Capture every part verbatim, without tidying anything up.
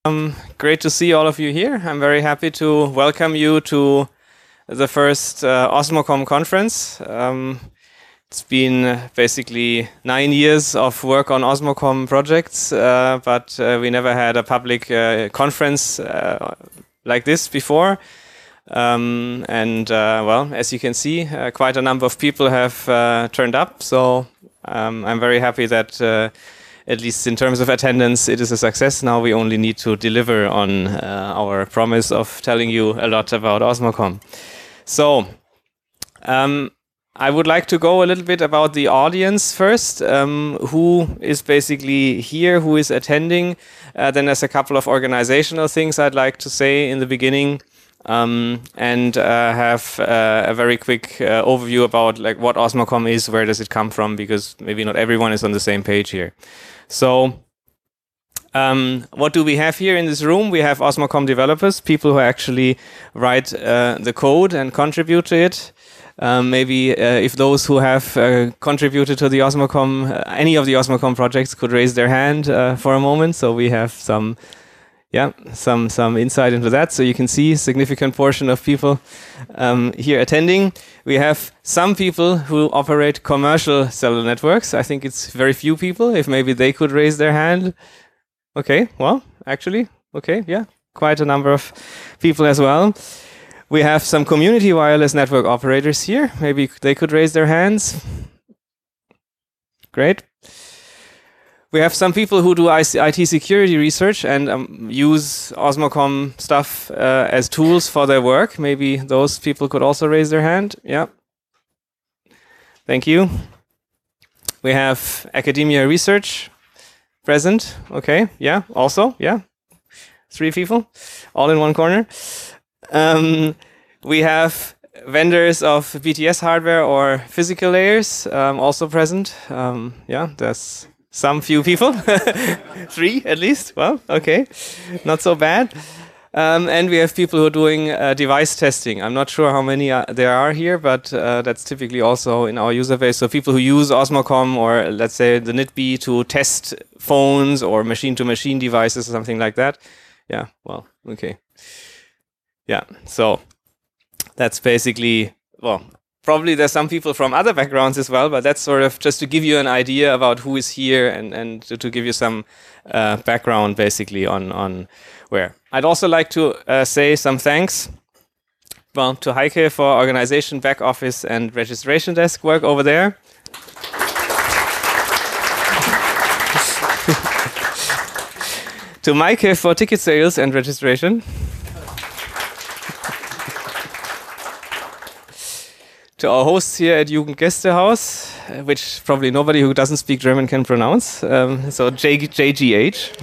Um, great to see all of you here. I'm very happy to welcome you to the first uh, Osmocom conference. Um, it's been basically nine years of work on Osmocom projects, uh, but uh, we never had a public uh, conference uh, like this before. Um, and uh, well, as you can see, uh, quite a number of people have uh, turned up. So um, I'm very happy that uh, at least in terms of attendance, it is a success. Now we only need to deliver on uh, our promise of telling you a lot about Osmocom. So um, I would like to go a little bit about the audience first. Um, who is basically here, who is attending? Uh, then there's a couple of organizational things I'd like to say in the beginning. Um, and uh, have uh, a very quick uh, overview about like what Osmocom is, where does it come from, because maybe not everyone is on the same page here. So um, what do we have here in this room? We have Osmocom developers, people who actually write uh, the code and contribute to it. Um, maybe uh, if those who have uh, contributed to the Osmocom, uh, any of the Osmocom projects could raise their hand uh, for a moment. So we have some Yeah, some some insight into that. So you can see a significant portion of people um, here attending. We have some people who operate commercial cellular networks. I think it's very few people. If maybe they could raise their hand. Okay, well, actually, okay, yeah, quite a number of people as well. We have some community wireless network operators here. Maybe they could raise their hands. Great. We have some people who do I T security research and um, use Osmocom stuff uh, as tools for their work. Maybe those people could also raise their hand. Yeah. Thank you. We have academia research present. Okay. Yeah. Also. Yeah. Three people, all in one corner. Um, we have vendors of B T S hardware or physical layers um, also present. Um, yeah. That's some few people, three at least. Well, okay, not so bad. Um, and we have people who are doing uh, device testing. I'm not sure how many uh, there are here, but uh, that's typically also in our user base. So people who use Osmocom or let's say the N I T B to test phones or machine-to-machine devices or something like that. Yeah, well, okay. Yeah, so that's basically, well, probably there's some people from other backgrounds as well, but that's sort of just to give you an idea about who is here and, and to, to give you some uh, background basically on, on where. I'd also like to uh, say some thanks well, to Heike for organization, back office and registration desk work over there. To Maike for ticket sales and registration. To our hosts here at Jugendgästehaus, which probably nobody who doesn't speak German can pronounce. Um, so J G H.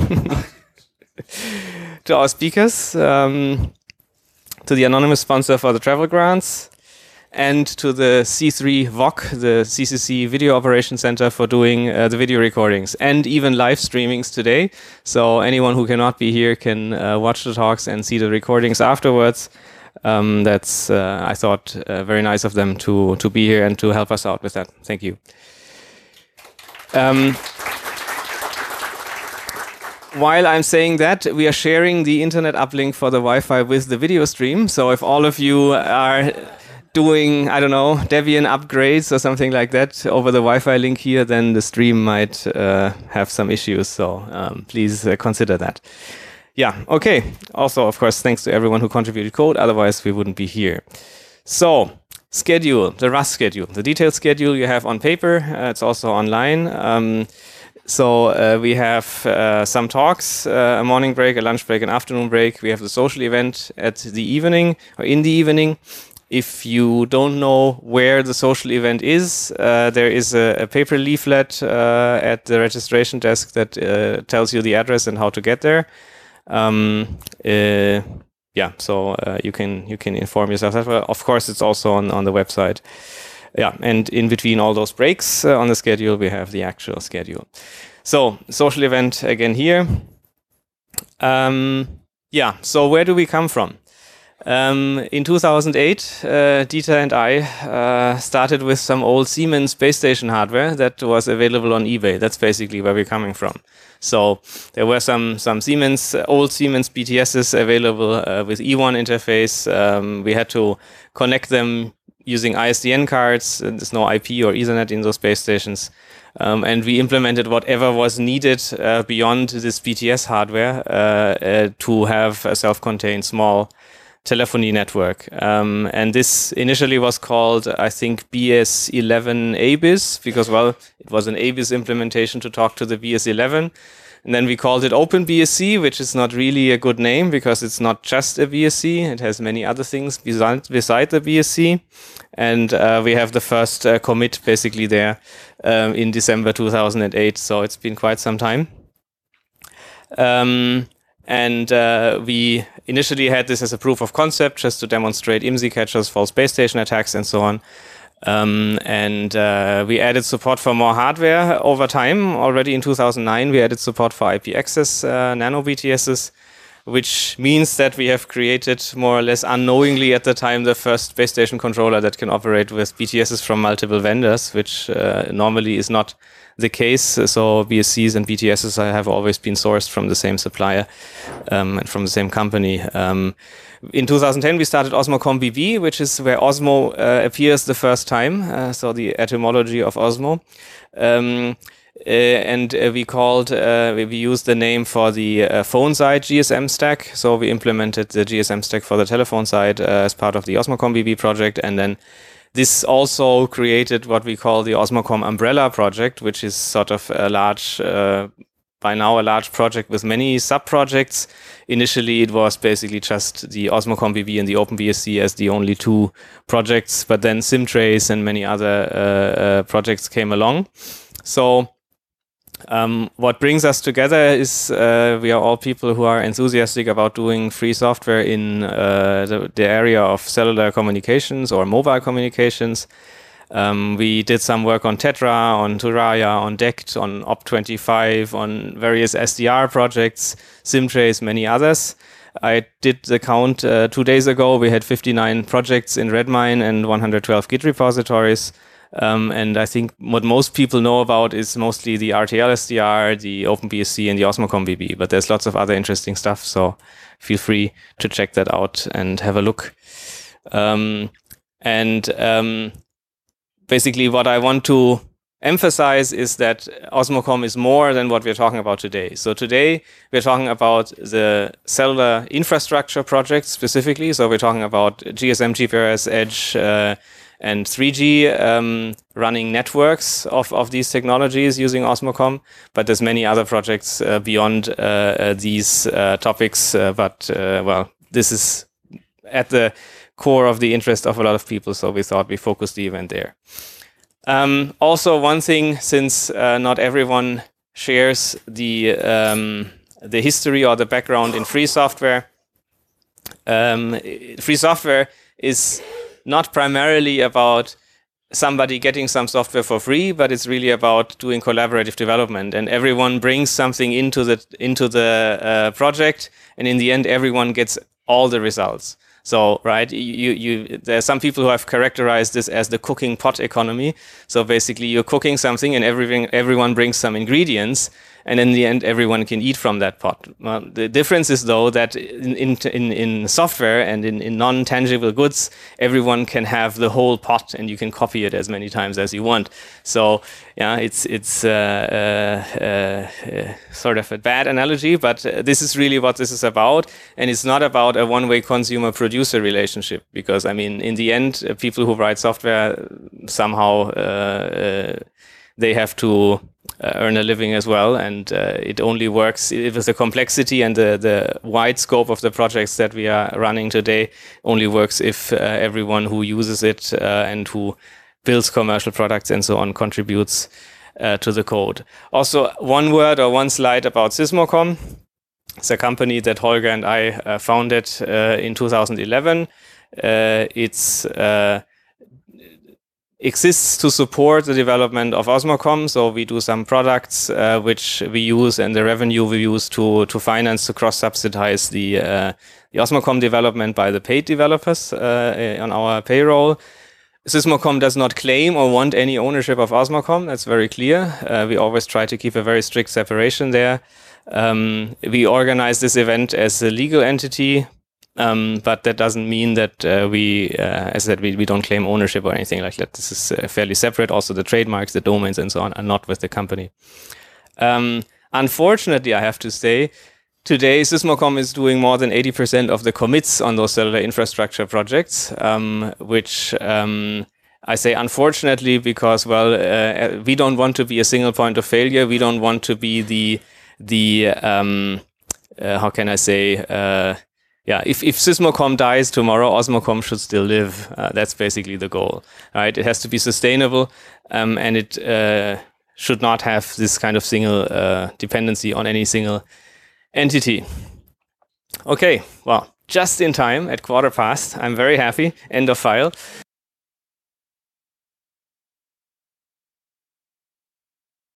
To our speakers, um, to the anonymous sponsor for the travel grants, and to the C three V O C, the C C C Video Operations Center, for doing uh, the video recordings and even live streamings today. So anyone who cannot be here can uh, watch the talks and see the recordings afterwards. Um, that's, uh, I thought, uh, very nice of them to, to be here and to help us out with that. Thank you. Um, while I'm saying that, we are sharing the internet uplink for the Wi-Fi with the video stream. So if all of you are doing, I don't know, Debian upgrades or something like that over the Wi-Fi link here, then the stream might uh, have some issues. So um, please uh, consider that. Yeah, okay. Also, of course, thanks to everyone who contributed code. Otherwise, we wouldn't be here. So, schedule, the Rust schedule. The detailed schedule you have on paper. Uh, it's also online. Um, so, uh, we have uh, some talks, uh, a morning break, a lunch break, an afternoon break. We have the social event at the evening, or in the evening. If you don't know where the social event is, uh, there is a, a paper leaflet uh, at the registration desk that uh, tells you the address and how to get there. Um, uh, yeah, so uh, you can you can inform yourself. Of course, it's also on, on the website. Yeah, and in between all those breaks uh, on the schedule, we have the actual schedule. So, social event again here. Um, yeah, so where do we come from? Um, in two thousand eight, uh, Dieter and I uh, started with some old Siemens base station hardware that was available on eBay. That's basically where we're coming from. So there were some some Siemens, uh, old Siemens B T Ss available uh, with E one interface. Um, we had to connect them using I S D N cards. There's no I P or Ethernet in those base stations. Um, and we implemented whatever was needed uh, beyond this B T S hardware uh, uh, to have a self-contained small telephony network. Um, and this initially was called, I think, B S eleven A B I S, because, well, it was an A B I S implementation to talk to the B S eleven. And then we called it OpenBSC, which is not really a good name because it's not just a B S C. It has many other things beside, beside the B S C. And uh, we have the first uh, commit basically there um, in December two thousand eight. So it's been quite some time. Um, And uh, we initially had this as a proof of concept just to demonstrate I M S I catchers, false base station attacks, and so on. Um, and uh, we added support for more hardware over time. Already in two thousand nine, we added support for I P access uh, nano B T Ss, which means that we have created more or less unknowingly at the time the first base station controller that can operate with B T Ss from multiple vendors, which uh, normally is not the case. So B S Cs and B T Ss have always been sourced from the same supplier um, and from the same company. Um, in two thousand ten, we started Osmocom B B, which is where Osmo uh, appears the first time. Uh, so the etymology of Osmo. Um, Uh, and uh, we called, uh, we used the name for the uh, phone side G S M stack. So we implemented the G S M stack for the telephone side uh, as part of the Osmocom B B project. And then this also created what we call the Osmocom umbrella project, which is sort of a large, uh, by now a large project with many sub-projects. Initially, it was basically just the Osmocom B B and the OpenBSC as the only two projects, but then Simtrace and many other uh, uh, projects came along. So Um, what brings us together is uh, we are all people who are enthusiastic about doing free software in uh, the, the area of cellular communications or mobile communications. Um, we did some work on Tetra, on Turaya, on D E C T, on O P twenty-five, on various S D R projects, Simtrace, many others. I did the count uh, two days ago. We had fifty-nine projects in Redmine and one hundred twelve Git repositories. Um, and I think what most people know about is mostly the R T L S D R, the OpenBSC, and the Osmocom B B. But there's lots of other interesting stuff, so feel free to check that out and have a look. Um, and um, basically what I want to emphasize is that Osmocom is more than what we're talking about today. So today we're talking about the cellular infrastructure projects specifically. So we're talking about G S M, G P R S, Edge, uh, and three G um, running networks of, of these technologies using Osmocom, but there's many other projects uh, beyond uh, uh, these uh, topics, uh, but uh, well, this is at the core of the interest of a lot of people, so we thought we focused the event there. Um, also, one thing, since uh, not everyone shares the, um, the history or the background in free software, um, free software is not primarily about somebody getting some software for free, but it's really about doing collaborative development, and everyone brings something into the into the uh, project, and in the end, everyone gets all the results. So, right, you, you, there are some people who have characterized this as the cooking pot economy. So basically, you're cooking something, and everything, everyone brings some ingredients, and in the end, everyone can eat from that pot. Well, the difference is, though, that in in, in software and in, in non-tangible goods, everyone can have the whole pot, and you can copy it as many times as you want. So, yeah, it's it's uh, uh, uh, sort of a bad analogy, but this is really what this is about, and it's not about a one-way consumer-producer relationship, because, I mean, in the end, uh, people who write software somehow uh, uh, they have to Uh, earn a living as well, and uh, it only works with the complexity and the, the wide scope of the projects that we are running today only works if uh, everyone who uses it uh, and who builds commercial products and so on contributes uh, to the code. Also, one word or one slide about Sysmocom. It's a company that Holger and I uh, founded uh, in two thousand eleven. Uh, it's uh, exists to support the development of Osmocom. So we do some products uh, which we use, and the revenue we use to to finance, to cross-subsidize the uh, the Osmocom development by the paid developers uh, on our payroll. Sysmocom does not claim or want any ownership of Osmocom. That's very clear. Uh, we always try to keep a very strict separation there. Um, we organize this event as a legal entity, um, but that doesn't mean that uh, we, uh, as I said, we, we don't claim ownership or anything like that. This is uh, fairly separate. Also, the trademarks, the domains, and so on are not with the company. Um, unfortunately, I have to say, today, Sysmocom is doing more than eighty percent of the commits on those cellular infrastructure projects, um, which um, I say unfortunately because, well, uh, we don't want to be a single point of failure. We don't want to be the, the um, uh, how can I say, uh, yeah, if, if Sysmocom dies tomorrow, Osmocom should still live. Uh, that's basically the goal, right? It has to be sustainable, um, and it uh, should not have this kind of single uh, dependency on any single entity. Okay, well, just in time at quarter past. I'm very happy. End of file.